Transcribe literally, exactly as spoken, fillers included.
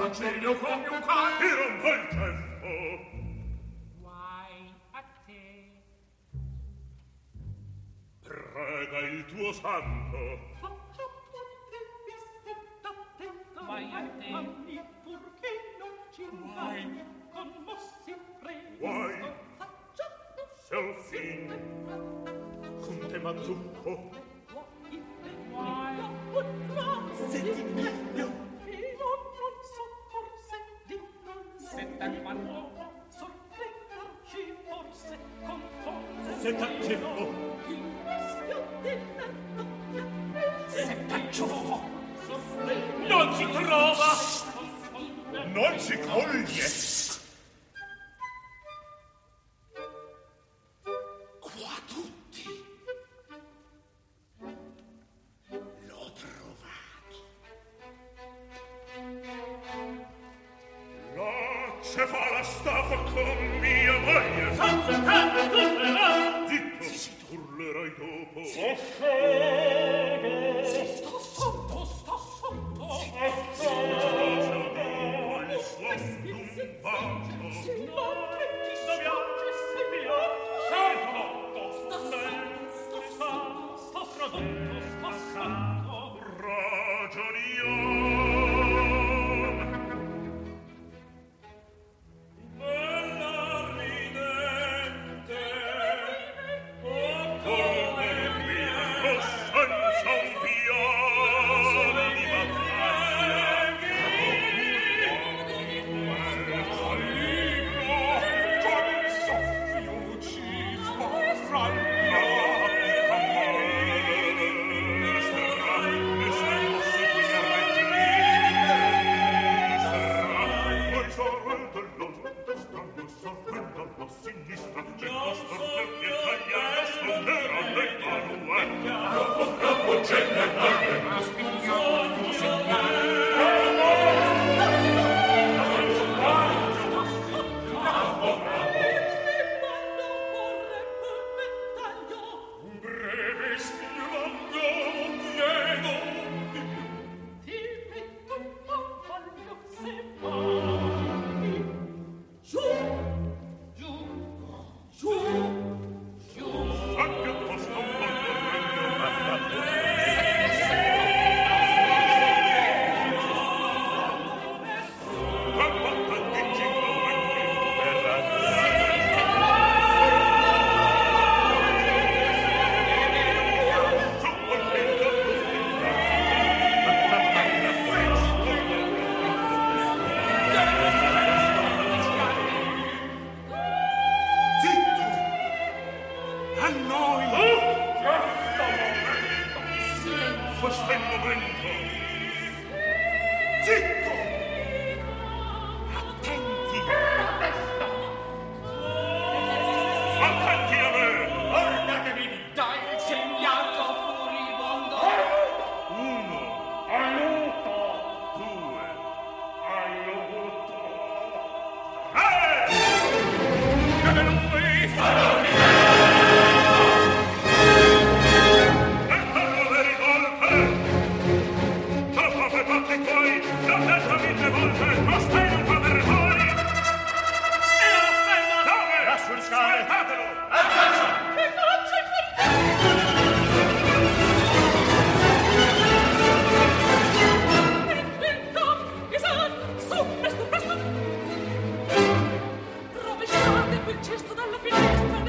Francesco come un cane. Ti rompo il ceffo. Guai a te. Prega il tuo santo. Faccia tutte viste d'attenta. Guai a te. Anni purché non ci inganni. Commossi prego. Guai. Faccia Se al fin con te m'azzuffo. Guai. Un gran Senti meglio. Fino non soccorse di non setta quando sorprenderci forse con forse. Se t'acciuffo. Il mischio dell'erto Se t'acciuffo. Non si trova. Non si coglie. Qua tutti. L'ho trovato. La cefala staffa con mia moglie. Senza calma tu me la. Zitto. Si urlerai dopo. Sì. Si sto sotto, sto sotto. Il suon d'un bacio. Si non che ti spiace se mi lascio. Sto sotto, sto sotto, sto sotto, sto sotto. Ragioniamo. Bella ridente. Oh, come mia. Senza un piano di battaglia. Quel libro con il soffio ci sbarralla. Sinistra, c'è costo perché tagliare sfondera le parue. Troppo, troppo c'è le parue. Ma spigliamo segnale. Un breve spirando chiedo. Ti metto un po' voglio se vuoi. Giù. Giù, giù, giù. Anche a posto un po' correndo una fratta. Quando anche cinque anche per Zitto. A noi. questo è il momento. Zitto. Attenti. Attenti a me. Guardatevi, dai il segnato furibondo. Uno. Aiuto. Due. Aiuto. Tre. Che lui farò di me. E parlo le rivolte. Dopo che fate poi, l'ho detto mille volte, costei non fa per voi. E lo fermo. Dove? Là sul scale. Aspettatelo. Che faccio per Perfetto, Isan, su, presto, presto. Rovesciate quel cesto dalla finestra.